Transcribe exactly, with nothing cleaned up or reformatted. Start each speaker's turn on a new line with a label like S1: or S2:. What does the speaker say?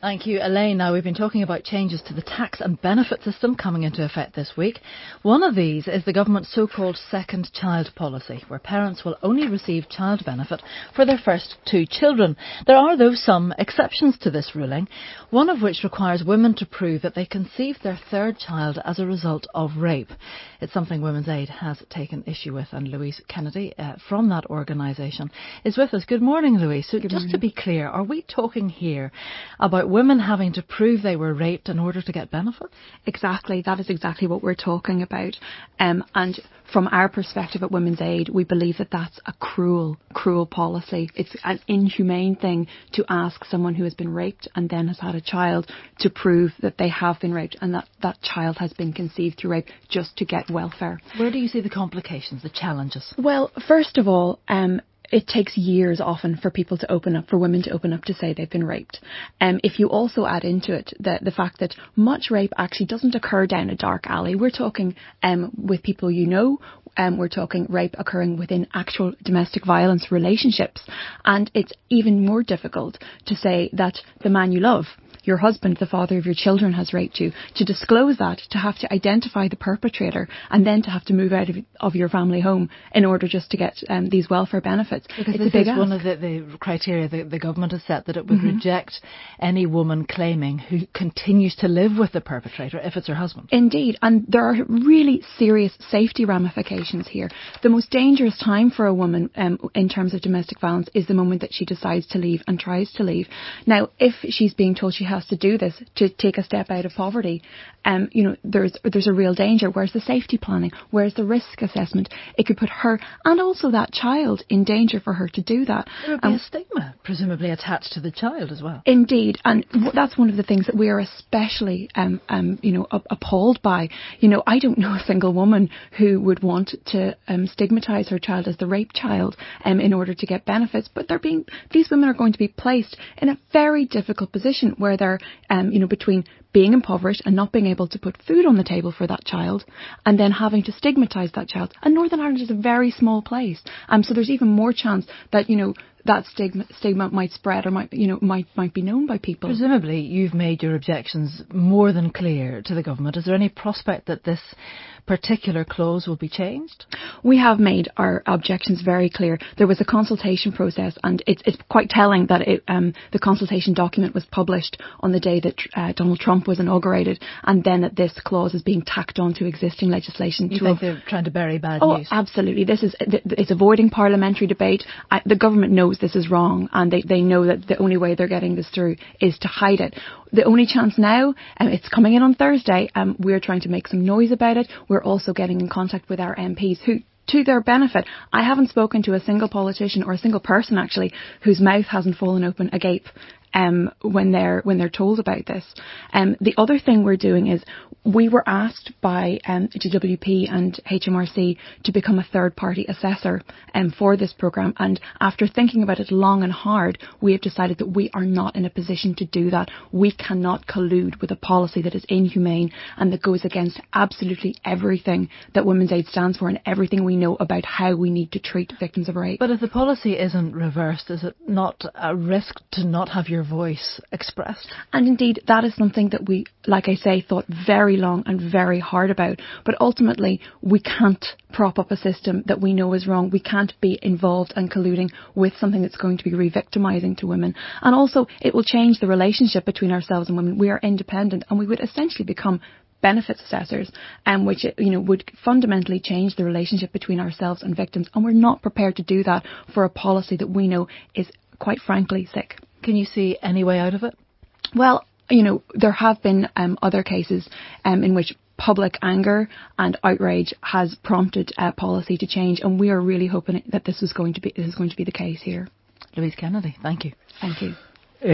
S1: Thank you, Elaine. Now, we've been talking about changes to the tax and benefit system coming into effect this week. One of these is the government's so-called second child policy, where parents will only receive child benefit for their first two children. There are, though, some exceptions to this ruling, one of which requires women to prove that they conceived their third child as a result of rape. It's something Women's Aid has taken issue with, and Louise Kennedy uh, from that organisation is with us. Good morning, Louise. So
S2: Good
S1: just
S2: morning.
S1: to be clear, are we talking here about women having to prove they were raped in order to get benefits?
S2: Exactly, that is exactly what we're talking about. Um, and from our perspective at Women's Aid, we believe that that's a cruel, cruel policy. It's an inhumane thing to ask someone who has been raped and then has had a child to prove that they have been raped and that that child has been conceived through rape just to get welfare.
S1: Where do you see the complications, the challenges?
S2: Well, first of all, um, it takes years often for people to open up, for women to open up to say they've been raped. Um, if you also add into it the, the fact that much rape actually doesn't occur down a dark alley. We're talking um, with people you know, um, we're talking rape occurring within actual domestic violence relationships. And it's even more difficult to say that the man you love, your husband, the father of your children, has raped you, to disclose that, to have to identify the perpetrator, and then to have to move out of, of your family home in order just to get um, these welfare benefits.
S1: Because
S2: it's
S1: this
S2: a big
S1: is
S2: ask.
S1: one of the, the criteria that the government has set, that it would
S2: Mm-hmm.
S1: reject any woman claiming who continues to live with the perpetrator if it's her husband.
S2: Indeed, and there are really serious safety ramifications here. The most dangerous time for a woman um, in terms of domestic violence is the moment that she decides to leave and tries to leave. Now, if she's being told she has to do this to take a step out of poverty, um, you know, there's there's a real danger. Where's the safety planning? Where's the risk assessment? It could put her and also that child in danger for her to do that.
S1: There would be
S2: Um,
S1: a stigma, presumably attached to the child as well.
S2: Indeed, and w- that's one of the things that we are especially, um, um, you know, up- appalled by. You know, I don't know a single woman who would want to um, stigmatise her child as the rape child um, in order to get benefits, but they're being these women are going to be placed in a very difficult position where they're, um, you know, between being impoverished and not being able to put food on the table for that child, and then having to stigmatise that child. And Northern Ireland is a very small place, um, so there's even more chance that, you know, that stigma stigma might spread or might, you know, might might be known by people.
S1: Presumably, you've made your objections more than clear to the government. Is there any prospect that this particular clause will be changed?
S2: We have made our objections very clear. There was a consultation process, and it's it's quite telling that it, um, the consultation document was published on the day that uh, Donald Trump was inaugurated, and then that this clause is being tacked on to existing legislation.
S1: You
S2: to
S1: think
S2: av-
S1: they're trying to bury bad
S2: Oh,
S1: news?
S2: absolutely. This is it's avoiding parliamentary debate. I, the government knows this is wrong, and they, they know that the only way they're getting this through is to hide it. The only chance now, um, it's coming in on Thursday, um, we're trying to make some noise about it. We're also getting in contact with our M Ps who, to their benefit, I haven't spoken to a single politician or a single person actually whose mouth hasn't fallen open agape um, when they're when they're told about this. Um, the other thing we're doing is we were asked by um, G W P and H M R C to become a third-party assessor um, for this programme, and after thinking about it long and hard, we have decided that we are not in a position to do that. We cannot collude with a policy that is inhumane and that goes against absolutely everything that Women's Aid stands for and everything we know about how we need to treat victims of rape.
S1: But if the policy isn't reversed, is it not a risk to not have your voice expressed?
S2: And indeed, that is something that we, like I say, thought very long and very hard about. But ultimately, we can't prop up a system that we know is wrong. We can't be involved and colluding with something that's going to be re-victimising to women. And also, it will change the relationship between ourselves and women. We are independent, and we would essentially become benefits assessors, um, which, you know, would fundamentally change the relationship between ourselves and victims. And we're not prepared to do that for a policy that we know is, quite frankly, sick.
S1: Can you see any way out of it?
S2: Well, you know, there have been um, other cases um, in which public anger and outrage has prompted uh, policy to change, and we are really hoping that this is going to be this is going to be the case here.
S1: Louise Kennedy, thank you.
S2: Thank you.